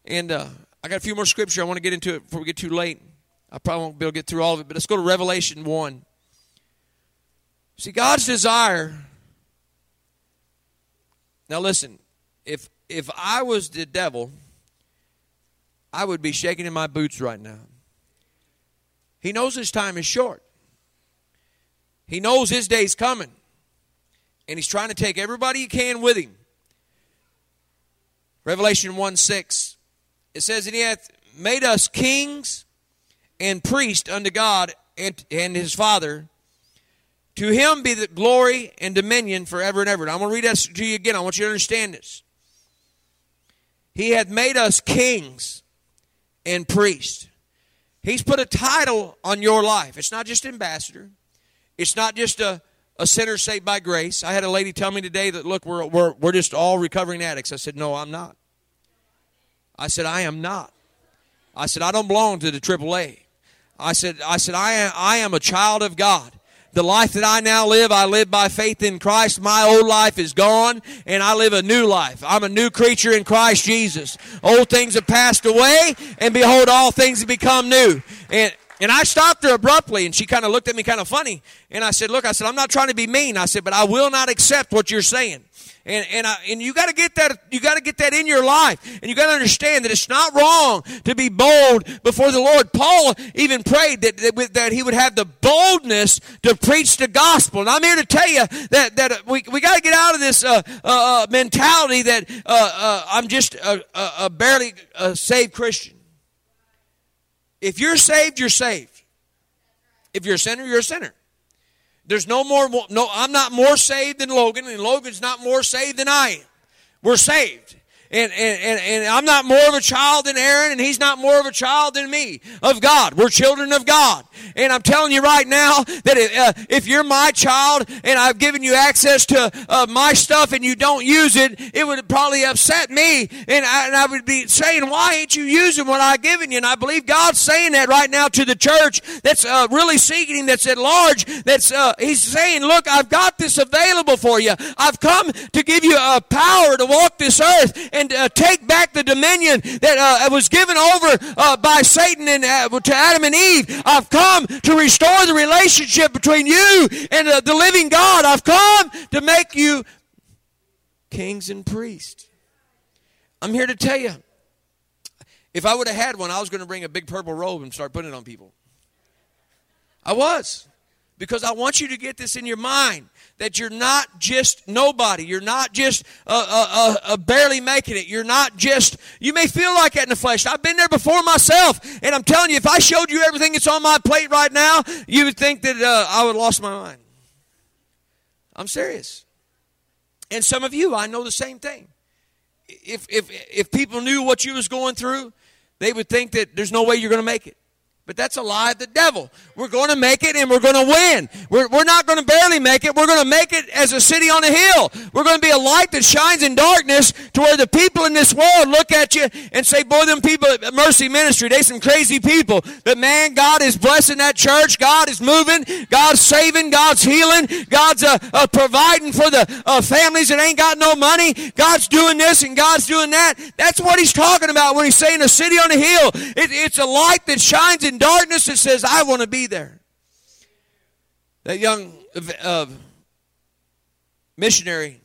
And I got a few more scripture I want to get into it before we get too late. I probably won't be able to get through all of it, but let's go to Revelation 1. See, God's desire. Now listen, if I was the devil, I would be shaking in my boots right now. He knows his time is short. He knows his day's coming. And he's trying to take everybody he can with him. Revelation 1:6. It says, and he hath made us kings and priests unto God and his Father. To him be the glory and dominion forever and ever. And I'm going to read that to you again. I want you to understand this. He hath made us kings and priests. He's put a title on your life. It's not just ambassador. It's not just a sinner saved by grace. I had a lady tell me today that, look, we're just all recovering addicts. I said, no, I'm not. I said, I am not. I said, I don't belong to the AAA. I said, I am a child of God. The life that I now live, I live by faith in Christ. My old life is gone, and I live a new life. I'm a new creature in Christ Jesus. Old things have passed away, and behold, all things have become new. And I stopped her abruptly, and she kind of looked at me kind of funny. And I said, look, I'm not trying to be mean. I said, but I will not accept what you're saying. And you got to get that. You got to get that in your life, and you got to understand that it's not wrong to be bold before the Lord. Paul even prayed that he would have the boldness to preach the gospel. And I'm here to tell you that we got to get out of this mentality that I'm just a barely saved Christian. If you're saved, you're saved. If you're a sinner, you're a sinner. There's I'm not more saved than Logan, and Logan's not more saved than I am. We're saved. And I'm not more of a child than Aaron, and he's not more of a child than me, of God. We're children of God. And I'm telling you right now that if you're my child and I've given you access to my stuff and you don't use it, it would probably upset me. And I would be saying, why ain't you using what I've given you? And I believe God's saying that right now to the church that's really seeking Him, that's at large. He's saying, look, I've got this available for you. I've come to give you power to walk this earth and take back the dominion that was given over by Satan and to Adam and Eve. I've come to restore the relationship between you and the living God. I've come to make you kings and priests. I'm here to tell you, if I would have had one, I was going to bring a big purple robe and start putting it on people. I was. Because I want you to get this in your mind, that you're not just nobody. You're not just barely making it. You're not just, you may feel like that in the flesh. I've been there before myself. And I'm telling you, if I showed you everything that's on my plate right now, you would think that I would have lost my mind. I'm serious. And some of you, I know the same thing. If people knew what you was going through, they would think that there's no way you're going to make it. But that's a lie of the devil. We're going to make it and we're going to win. We're not going to barely make it. We're going to make it as a city on a hill. We're going to be a light that shines in darkness to where the people in this world look at you and say, boy, them people at Mercy Ministry, they some crazy people. But man, God is blessing that church. God is moving. God's saving. God's healing. God's providing for the families that ain't got no money. God's doing this and God's doing that. That's what he's talking about when he's saying a city on a hill. It's a light that shines in darkness that says, I want to be there. That young missionary,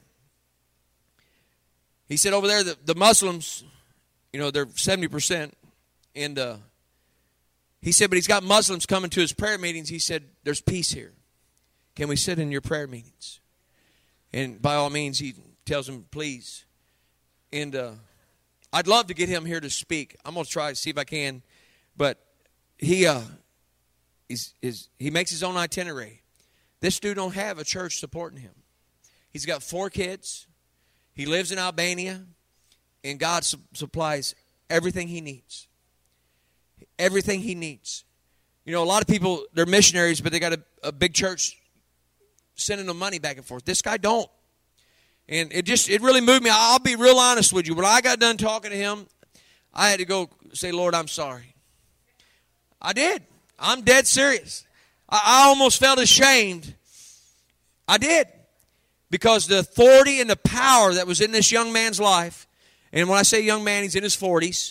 he said over there that the Muslims, they're 70%. And he said, but he's got Muslims coming to his prayer meetings. He said, there's peace here. Can we sit in your prayer meetings? And by all means, he tells them, please. And I'd love to get him here to speak. I'm going to try to see if I can. But he makes his own itinerary. This dude don't have a church supporting him. He's got 4 kids. He lives in Albania, and God supplies everything he needs. Everything he needs. A lot of people, they're missionaries, but they got a big church sending them money back and forth. This guy don't. And it really moved me. I'll be real honest with you. When I got done talking to him, I had to go say, Lord, I'm sorry. I did. I'm dead serious. I almost felt ashamed. I did. Because the authority and the power that was in this young man's life, and when I say young man, he's in his 40s,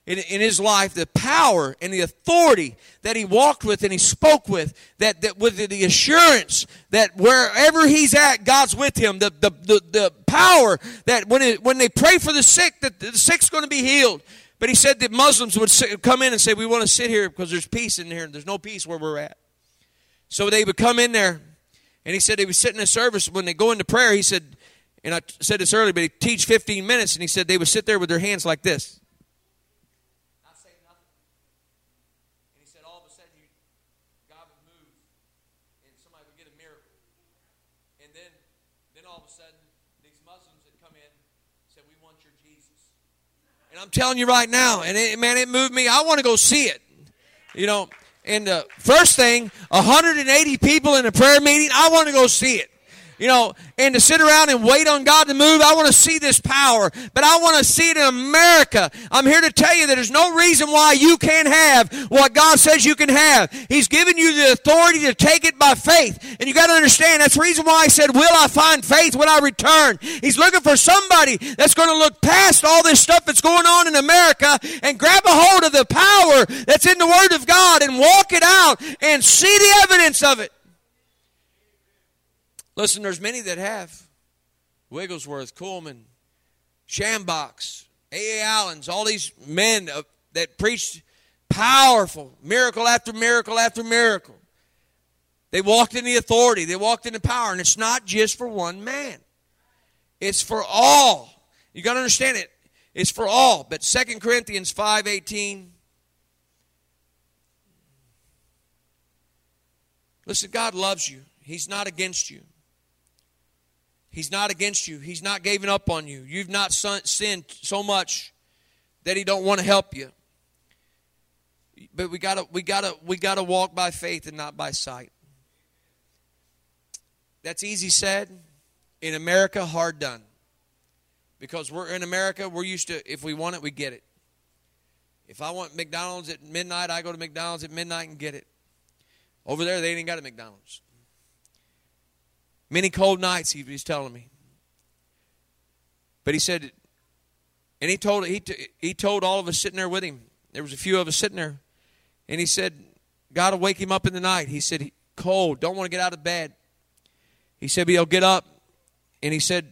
in his life, the power and the authority that he walked with and he spoke with, that with the assurance that wherever he's at, God's with him. The power that when they pray for the sick, that the sick's going to be healed. But he said that Muslims would come in and say, we want to sit here because there's peace in here, and there's no peace where we're at. So they would come in there, and he said they would sit in a service. When they go into prayer, he said, and I said this earlier, but he teach 15 minutes, and he said they would sit there with their hands like this. Not say nothing. And he said all of a sudden, God would move, and somebody would get a miracle. And then all of a sudden, these Muslims that come in said, we want your Jesus. And I'm telling you right now, and it moved me. I want to go see it. You know, and the first thing, 180 people in a prayer meeting, I want to go see it. You know, and to sit around and wait on God to move, I want to see this power. But I want to see it in America. I'm here to tell you that there's no reason why you can't have what God says you can have. He's given you the authority to take it by faith. And you got to understand, that's the reason why I said, will I find faith when I return? He's looking for somebody that's going to look past all this stuff that's going on in America and grab a hold of the power that's in the Word of God and walk it out and see the evidence of it. Listen, there's many that have. Wigglesworth, Kuhlman, Shambox, A.A. Allens, all these men that preached powerful, miracle after miracle after miracle. They walked in the authority. They walked in the power. And it's not just for one man. It's for all. You got to understand it. It's for all. But 2 Corinthians 5:18. Listen, God loves you. He's not against you. He's not against you. He's not giving up on you. You've not sinned so much that he don't want to help you. But we gotta walk by faith and not by sight. That's easy said. In America, hard done. Because we're in America, we're used to, if we want it, we get it. If I want McDonald's at midnight, I go to McDonald's at midnight and get it. Over there, they ain't got a McDonald's. Many cold nights, he's telling me. But he said, and he told all of us sitting there with him. There was a few of us sitting there. And he said, God will wake him up in the night. He said, cold, don't want to get out of bed. He said, but he'll get up. And he said,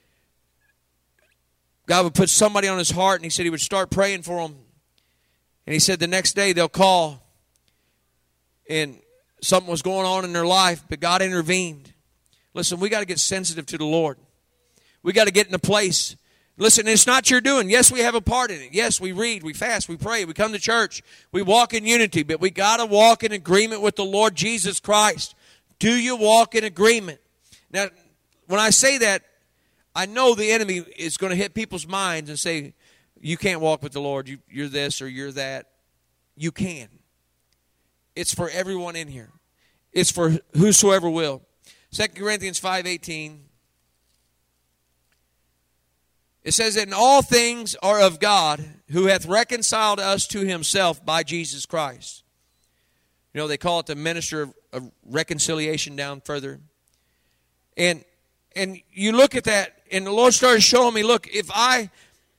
God would put somebody on his heart. And he said he would start praying for them. And he said the next day they'll call. And something was going on in their life, but God intervened. Listen, we got to get sensitive to the Lord. We got to get in a place. Listen, it's not your doing. Yes, we have a part in it. Yes, we read, we fast, we pray, we come to church. We walk in unity, but we got to walk in agreement with the Lord Jesus Christ. Do you walk in agreement? Now, when I say that, I know the enemy is going to hit people's minds and say, you can't walk with the Lord. You're this or you're that. You can. It's for everyone in here. It's for whosoever will. 2 Corinthians 5:18. It says that in all things are of God, who hath reconciled us to himself by Jesus Christ. You know, they call it the minister of reconciliation down further. And you look at that, and the Lord started showing me, look, and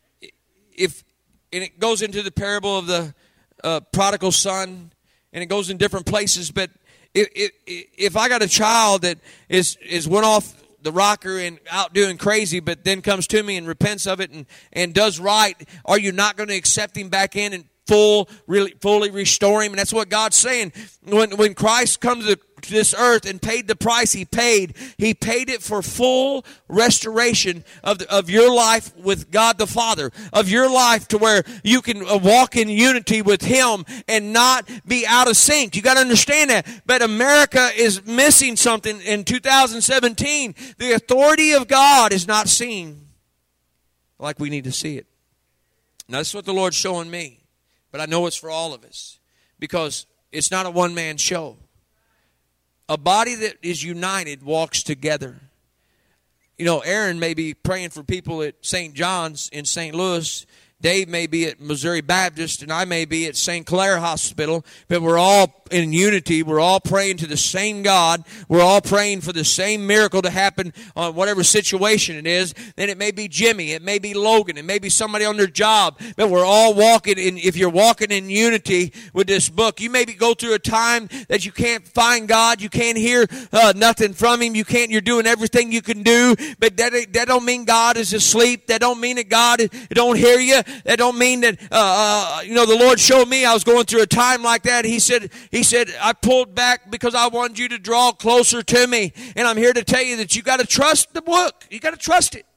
it goes into the parable of the prodigal son, and it goes in different places, but if I got a child that is went off the rocker and out doing crazy, but then comes to me and repents of it and does right, are you not going to accept him back in and fully restore him? And that's what God's saying. When Christ comes to this earth and paid the price he paid it for full restoration of your life with God the Father, of your life to where you can walk in unity with him and not be out of sync. You got to understand that. But America is missing something in 2017. The authority of God is not seen like we need to see it. Now, that's what the Lord's showing me. But I know it's for all of us, because it's not a one-man show. A body that is united walks together. You know, Aaron may be praying for people at St. John's in St. Louis, Dave may be at Missouri Baptist and I may be at St. Clair Hospital, but we're all in unity. We're all praying to the same God. We're all praying for the same miracle to happen on whatever situation it is. Then it may be Jimmy, it may be Logan, it may be somebody on their job, but we're all walking in. If you're walking in unity with this book, you maybe go through a time that you can't find God, you can't hear nothing from Him, you're doing everything you can do, but that don't mean God is asleep. That don't mean that God don't hear you. That don't mean that, the Lord showed me I was going through a time like that. He said, I pulled back because I wanted you to draw closer to me. And I'm here to tell you that you got to trust the book. You got to trust it.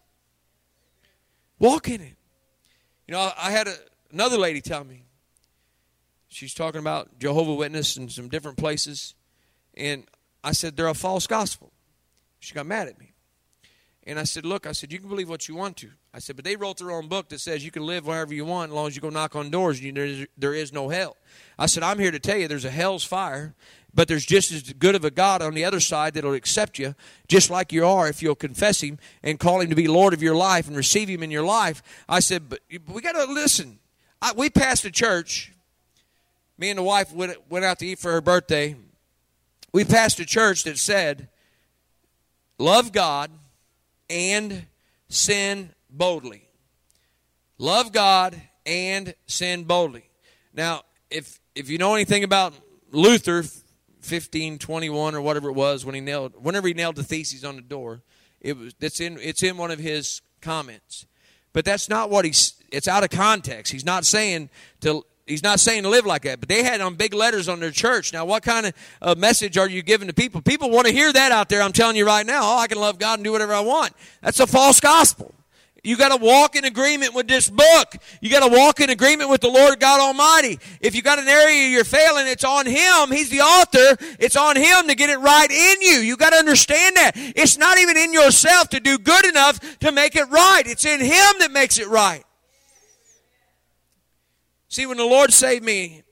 Walk in it. I had another lady tell me. She's talking about Jehovah's Witness in some different places. And I said, they're a false gospel. She got mad at me. And I said, look, you can believe what you want to. I said, but they wrote their own book that says you can live wherever you want as long as you go knock on doors. There is no hell. I said, I'm here to tell you there's a hell's fire, but there's just as good of a God on the other side that will accept you just like you are if you'll confess Him and call Him to be Lord of your life and receive Him in your life. I said, but we got to listen. We passed a church. Me and the wife went out to eat for her birthday. We passed a church that said, love God and sin boldly. Love God and sin boldly. Now, if you know anything about Luther, 1521 or whatever it was, whenever he nailed the theses on the door, it's in one of his comments. But that's not what it's out of context. He's not saying to live like that. But they had on big letters on their church. Now, what kind of message are you giving to people? People want to hear that out there. I'm telling you right now. Oh, I can love God and do whatever I want. That's a false gospel. You got to walk in agreement with this book. You got to walk in agreement with the Lord God Almighty. If you got an area you're failing, it's on Him. He's the author. It's on Him to get it right in you. You got to understand that. It's not even in yourself to do good enough to make it right. It's in Him that makes it right. See, when the Lord saved me,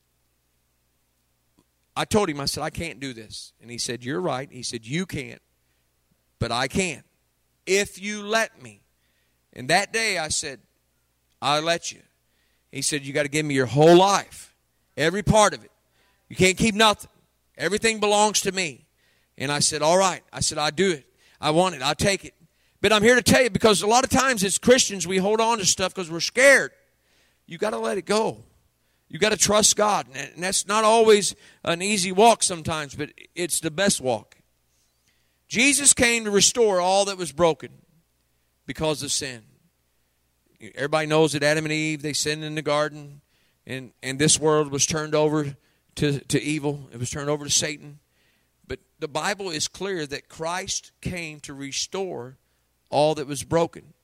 I told Him, I said, I can't do this. And He said, you're right. He said, you can't, but I can, if you let me. And that day I said, I'll let you. He said, you got to give me your whole life, every part of it. You can't keep nothing. Everything belongs to me. And I said, all right. I said, I'll do it. I want it. I'll take it. But I'm here to tell you, because a lot of times as Christians, we hold on to stuff because we're scared. You got to let it go. You got to trust God. And that's not always an easy walk sometimes, but it's the best walk. Jesus came to restore all that was broken because of sin. Everybody knows that Adam and Eve, they sinned in the garden, and this world was turned over to evil. It was turned over to Satan. But the Bible is clear that Christ came to restore all that was broken.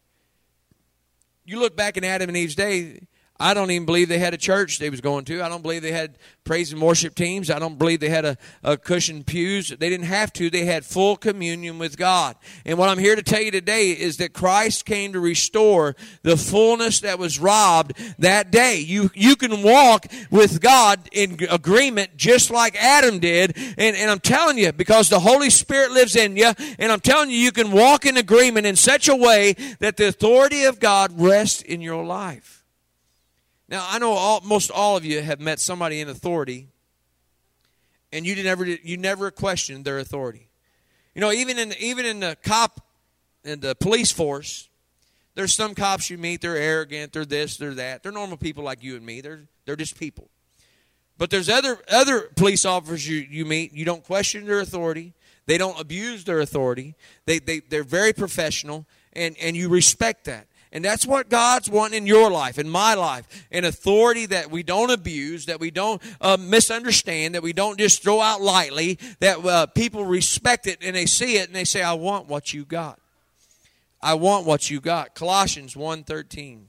You look back in Adam and Eve's day, I don't even believe they had a church they was going to. I don't believe they had praise and worship teams. I don't believe they had a cushioned pews. They didn't have to. They had full communion with God. And what I'm here to tell you today is that Christ came to restore the fullness that was robbed that day. You can walk with God in agreement just like Adam did. And I'm telling you, because the Holy Spirit lives in you, and I'm telling you, you can walk in agreement in such a way that the authority of God rests in your life. Now, I know most all of you have met somebody in authority, and you never questioned their authority. You know, even in the cop and the police force, there's some cops you meet, they're arrogant, they're this, they're that. They're normal people like you and me. They're just people. But there's other police officers you meet, you don't question their authority. They don't abuse their authority. They're very professional, and you respect that. And that's what God's wanting in your life, in my life. An authority that we don't abuse, that we don't misunderstand, that we don't just throw out lightly, that people respect it and they see it and they say, I want what you got. I want what you got. Colossians 1:13.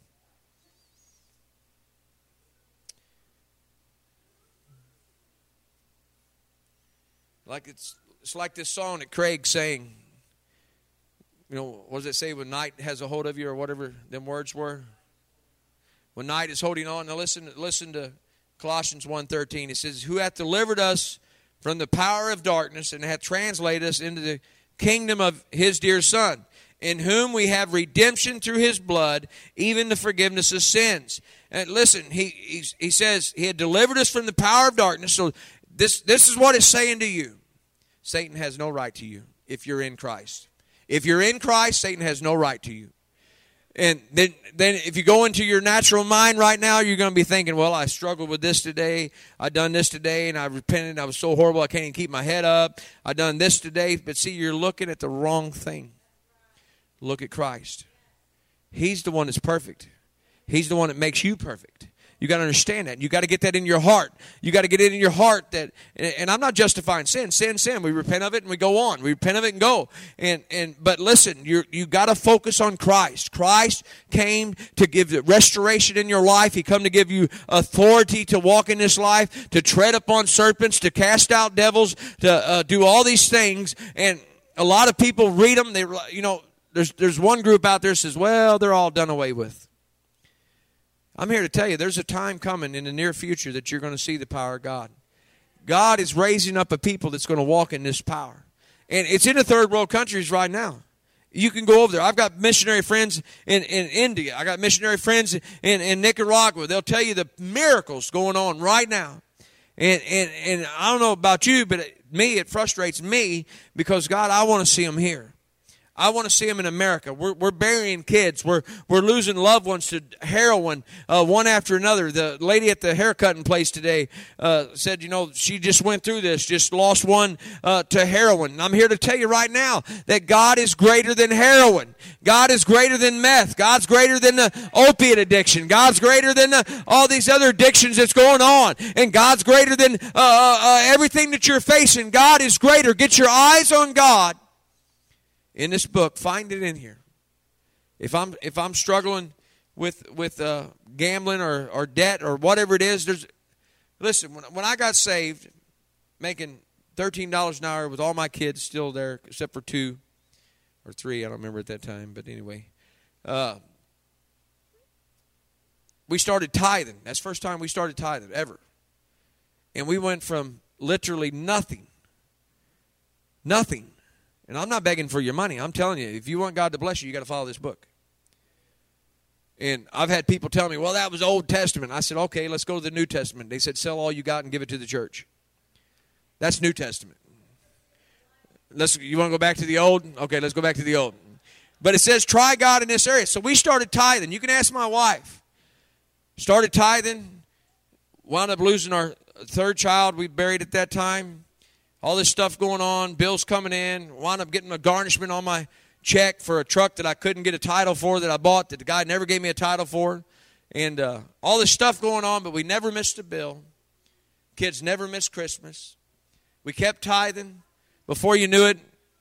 Like it's like this song that Craig sang. You know, what does it say? When night has a hold of you, or whatever them words were? When night is holding on. Now listen to Colossians 1:13. It says, who hath delivered us from the power of darkness and hath translated us into the kingdom of his dear Son, in whom we have redemption through his blood, even the forgiveness of sins. And listen, he says he had delivered us from the power of darkness. So this is what it's saying to you. Satan has no right to you if you're in Christ. If you're in Christ, Satan has no right to you. And then if you go into your natural mind right now, you're going to be thinking, well, I struggled with this today. I done this today, and I repented. I was so horrible I can't even keep my head up. I done this today. But see, you're looking at the wrong thing. Look at Christ. He's the one that's perfect. He's the one that makes you perfect. You got to understand that. You got to get that in your heart. You got to get it in your heart that, and I'm not justifying sin. Sin. We repent of it and we go on. We repent of it and go. But listen, you got to focus on Christ. Christ came to give the restoration in your life. He come to give you authority to walk in this life, to tread upon serpents, to cast out devils, to do all these things. And a lot of people read them. There's one group out there that says, well, they're all done away with. I'm here to tell you, there's a time coming in the near future that you're going to see the power of God. God is raising up a people that's going to walk in this power. And it's in the third world countries right now. You can go over there. I've got missionary friends in India. I got missionary friends in Nicaragua. They'll tell you the miracles going on right now. And I don't know about you, but it frustrates me because, God, I want to see them here. I want to see them in America. We're burying kids. We're losing loved ones to heroin one after another. The lady at the haircutting place today said, she just went through this, just lost one to heroin. And I'm here to tell you right now that God is greater than heroin. God is greater than meth. God's greater than the opiate addiction. God's greater than all these other addictions that's going on. And God's greater than everything that you're facing. God is greater. Get your eyes on God. In this book, find it in here. If I'm struggling with gambling or debt or whatever it is, listen. When I got saved, making $13 an hour with all my kids still there except for 2 or 3, I don't remember at that time. But anyway, we started tithing. That's the first time we started tithing ever, and we went from literally nothing. And I'm not begging for your money. I'm telling you, if you want God to bless you, you got to follow this book. And I've had people tell me, well, that was Old Testament. I said, okay, let's go to the New Testament. They said, sell all you got and give it to the church. That's New Testament. You want to go back to the Old? Okay, let's go back to the Old. But it says, try God in this area. So we started tithing. You can ask my wife. Started tithing. Wound up losing our third child we buried at that time. All this stuff going on, bills coming in, wound up getting a garnishment on my check for a truck that I couldn't get a title for that I bought that the guy never gave me a title for. And all this stuff going on, but we never missed a bill. Kids never missed Christmas. We kept tithing. Before you knew it,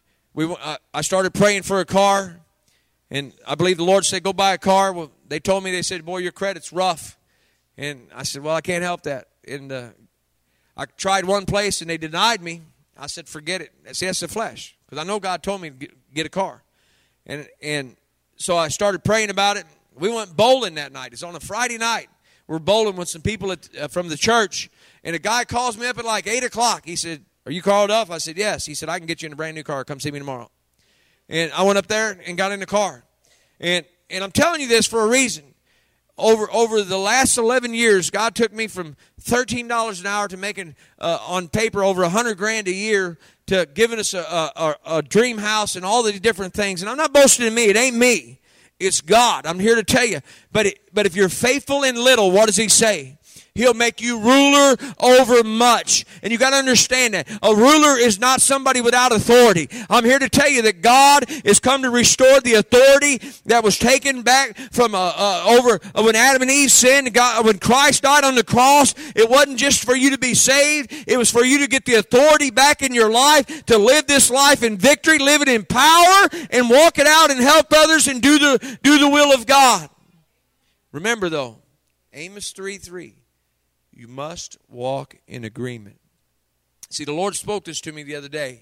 I started praying for a car. And I believe the Lord said, go buy a car. Well, they said, boy, your credit's rough. And I said, well, I can't help that. And I tried one place and they denied me. I said, forget it. See, that's the flesh. Because I know God told me to get a car. And so I started praying about it. We went bowling that night. It's on a Friday night. We're bowling with some people from the church. And a guy calls me up at like 8 o'clock. He said, are you called up? I said, yes. He said, I can get you in a brand new car. Come see me tomorrow. And I went up there and got in the car. And I'm telling you this for a reason. Over the last 11 years, God took me from $13 an hour to making, on paper, over $100,000 a year to giving us a dream house and all these different things. And I'm not boasting in me. It ain't me. It's God. I'm here to tell you. But if you're faithful in little, what does he say? He'll make you ruler over much. And you got to understand that. A ruler is not somebody without authority. I'm here to tell you that God has come to restore the authority that was taken back from over when Adam and Eve sinned. When Christ died on the cross, it wasn't just for you to be saved. It was for you to get the authority back in your life, to live this life in victory, live it in power, and walk it out and help others and do the will of God. Remember, though, Amos 3:3. You must walk in agreement. See, the Lord spoke this to me the other day.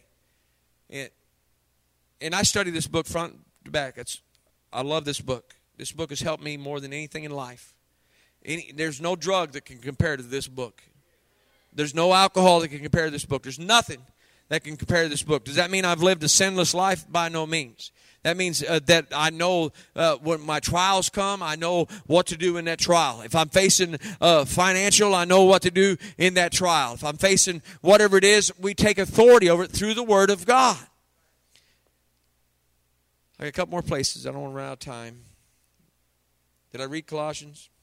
And I study this book front to back. I love this book. This book has helped me more than anything in life. There's no drug that can compare to this book. There's no alcohol that can compare to this book. There's nothing that can compare this book. Does that mean I've lived a sinless life? By no means. That means that I know when my trials come, I know what to do in that trial. If I'm facing financial, I know what to do in that trial. If I'm facing whatever it is, we take authority over it through the Word of God. I got a couple more places. I don't want to run out of time. Did I read Colossians?